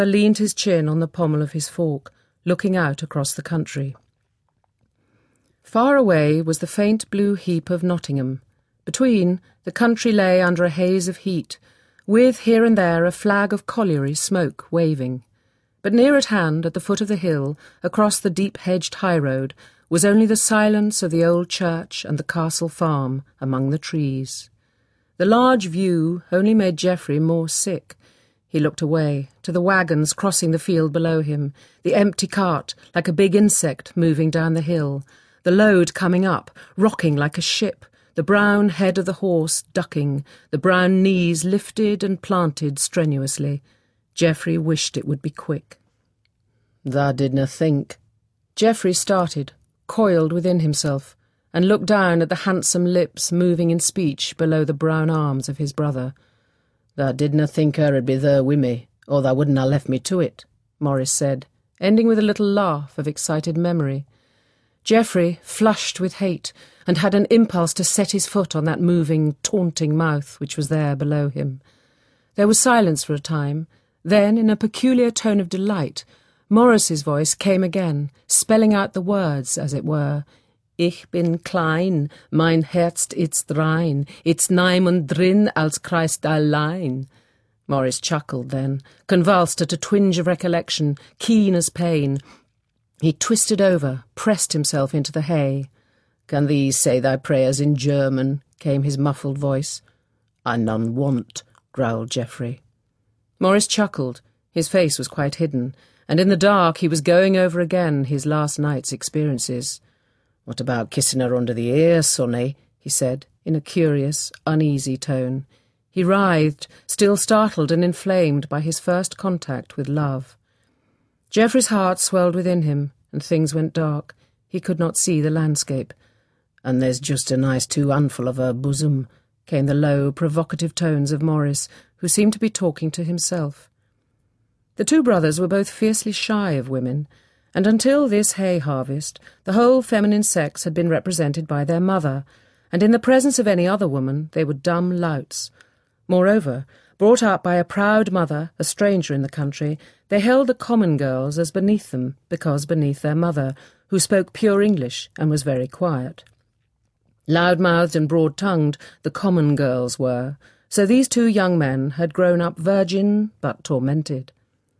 leaned his chin on the pommel of his fork, looking out across the country. Far away was the faint blue heap of Nottingham. Between, the country lay under a haze of heat, with here and there a flag of colliery smoke waving. But near at hand, at the foot of the hill, across the deep-hedged highroad, was only the silence of the old church and the castle farm among the trees. The large view only made Geoffrey more sick. He looked away, to the wagons crossing the field below him, the empty cart like a big insect moving down the hill, the load coming up, rocking like a ship, the brown head of the horse ducking, the brown knees lifted and planted strenuously. Geoffrey wished it would be quick. "Thou didna think." Geoffrey started, coiled within himself, and looked down at the handsome lips moving in speech below the brown arms of his brother. "Thou didna think her 'ud be there wi' me, or thou wouldn't ha' left me to it," Maurice said, ending with a little laugh of excited memory. Geoffrey flushed with hate, and had an impulse to set his foot on that moving, taunting mouth which was there below him. There was silence for a time. Then, in a peculiar tone of delight, Maurice's voice came again, spelling out the words, as it were. "Ich bin klein, mein Herz ist rein, it's niemand drin als Christ allein." Maurice chuckled then, convulsed at a twinge of recollection, keen as pain. He twisted over, pressed himself into the hay. "Can thee say thy prayers in German?" came his muffled voice. "I none want," growled Geoffrey. Maurice chuckled. His face was quite hidden, and in the dark he was going over again his last night's experiences. "What about kissing her under the ear, sonny?" he said, in a curious, uneasy tone. He writhed, still startled and inflamed by his first contact with love. Geoffrey's heart swelled within him, and things went dark. He could not see the landscape. "And there's just a nice 2 handful of her bosom," came the low, provocative tones of Maurice, who seemed to be talking to himself. The two brothers were both fiercely shy of women, and until this hay harvest, the whole feminine sex had been represented by their mother, and in the presence of any other woman they were dumb louts. Moreover, brought up by a proud mother, a stranger in the country, they held the common girls as beneath them, because beneath their mother, who spoke pure English and was very quiet. Loud-mouthed and broad-tongued the common girls were, so these two young men had grown up virgin but tormented.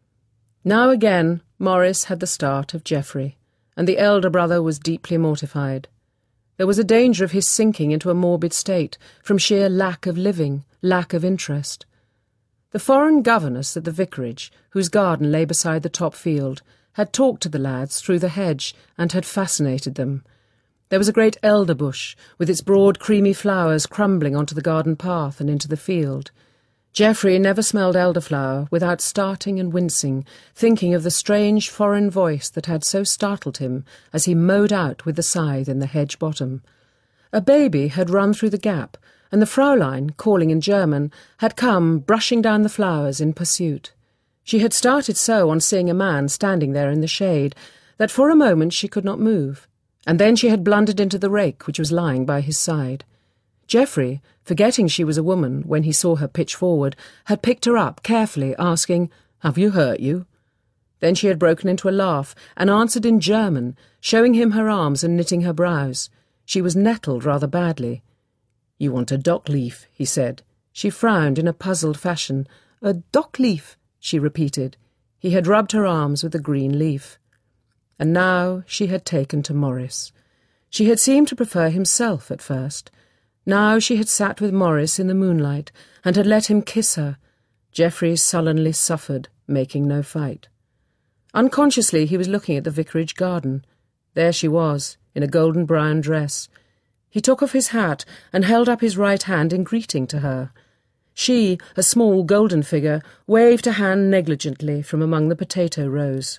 Now again Maurice had the start of Geoffrey, and the elder brother was deeply mortified. There was a danger of his sinking into a morbid state, from sheer lack of living, lack of interest. The foreign governess at the vicarage, whose garden lay beside the top field, had talked to the lads through the hedge and had fascinated them. There was a great elder bush, with its broad creamy flowers crumbling onto the garden path and into the field. Geoffrey never smelled elderflower without starting and wincing, thinking of the strange foreign voice that had so startled him as he mowed out with the scythe in the hedge bottom. A baby had run through the gap, and the Fraulein, calling in German, had come brushing down the flowers in pursuit. She had started so on seeing a man standing there in the shade that for a moment she could not move, and then she had blundered into the rake which was lying by his side. Geoffrey, forgetting she was a woman when he saw her pitch forward, had picked her up carefully, asking, "Have you hurt you?" Then she had broken into a laugh and answered in German, showing him her arms and knitting her brows. She was nettled rather badly. "You want a dock leaf," he said. She frowned in a puzzled fashion. "A dock leaf," she repeated. He had rubbed her arms with a green leaf. And now she had taken to Maurice. She had seemed to prefer himself at first. Now she had sat with Maurice in the moonlight and had let him kiss her. Geoffrey sullenly suffered, making no fight. Unconsciously he was looking at the vicarage garden. There she was, in a golden-brown dress. He took off his hat and held up his right hand in greeting to her. She, a small golden figure, waved a hand negligently from among the potato rows.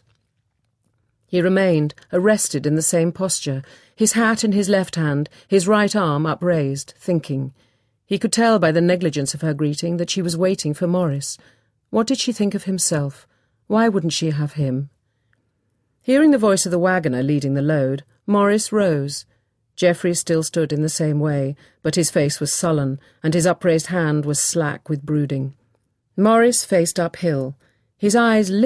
He remained, arrested in the same posture, his hat in his left hand, his right arm upraised, thinking. He could tell by the negligence of her greeting that she was waiting for Maurice. What did she think of himself? Why wouldn't she have him? Hearing the voice of the waggoner leading the load, Maurice rose. Geoffrey still stood in the same way, but his face was sullen, and his upraised hand was slack with brooding. Maurice faced uphill. His eyes lit